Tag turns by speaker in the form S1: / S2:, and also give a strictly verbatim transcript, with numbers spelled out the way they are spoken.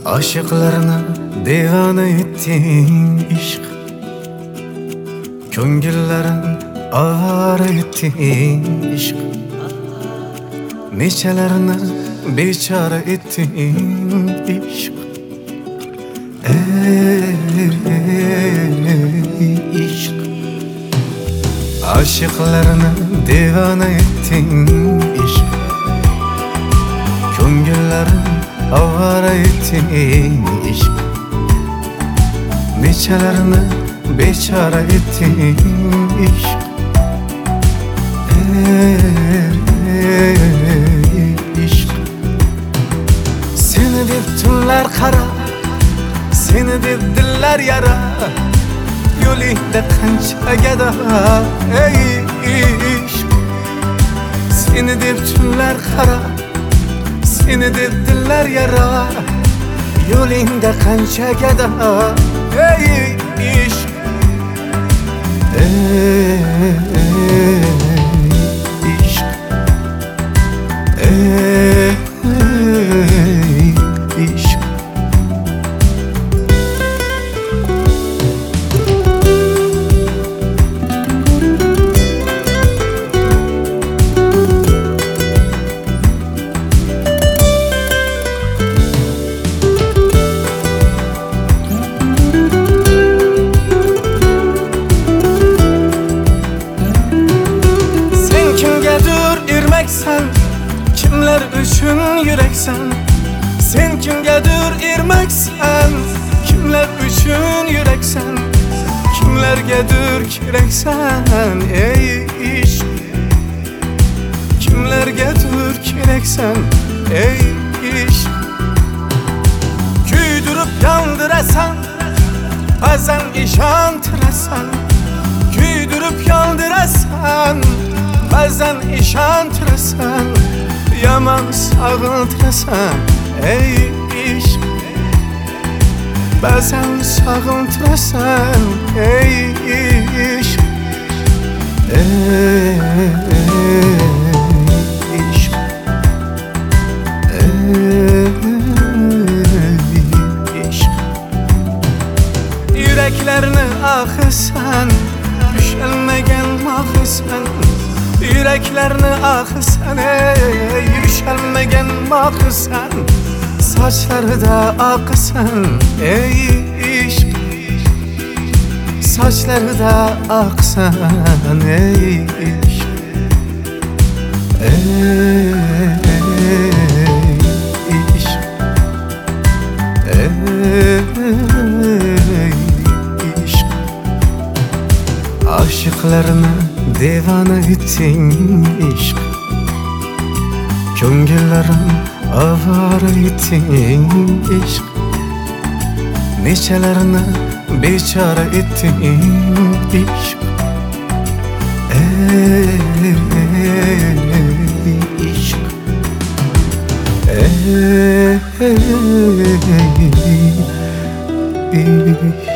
S1: Aşıklarını divana ettin ishq, ko'ngillarin avara ettin ishq, nechalarini bechora ettin ishq. Ey ishq, aşıklarını divana ettin ishq, ko'ngillarin avara ettin ishq, nechalarini bechora ettin ishq. Ey ishq, seni deb tunlar qara, seni deb dillar yara, yo'lingda qancha gado. Ey ishq, seni deb tunlar qara, seni deb dillar yara, yo'lingda qancha gado. Ey ishq, ey ishq, ey ishq. Kimler üçün yüreksen, sen kimgadir ermaksan, kimler üçün yüreksen, kimlergedir kereksen. Ey ishq, kimlergedir kereksen. Ey ishq, kuydirib yondırasan, bazen ishontırasan, kuydirib yondırasan, bazen ishontırasan, yaman sağıntırasan. Ey ishq, bazen sağıntırasan. Ey ishq, ey ishq, ey ishq. Yüreklerini akısan, düşelmegen mahısan, yüreklerini akısan, ey yüşelmegen mahısan, saçları da akısan. Ey ishq, saçları da aksan. Ey ishq, ey ishq, ey ishq. Aşıklarını divana ettin ishq, ko'ngillarin avara ettin ishq, nechalarini bechora ettin ishq. Ey ishq, ey ishq.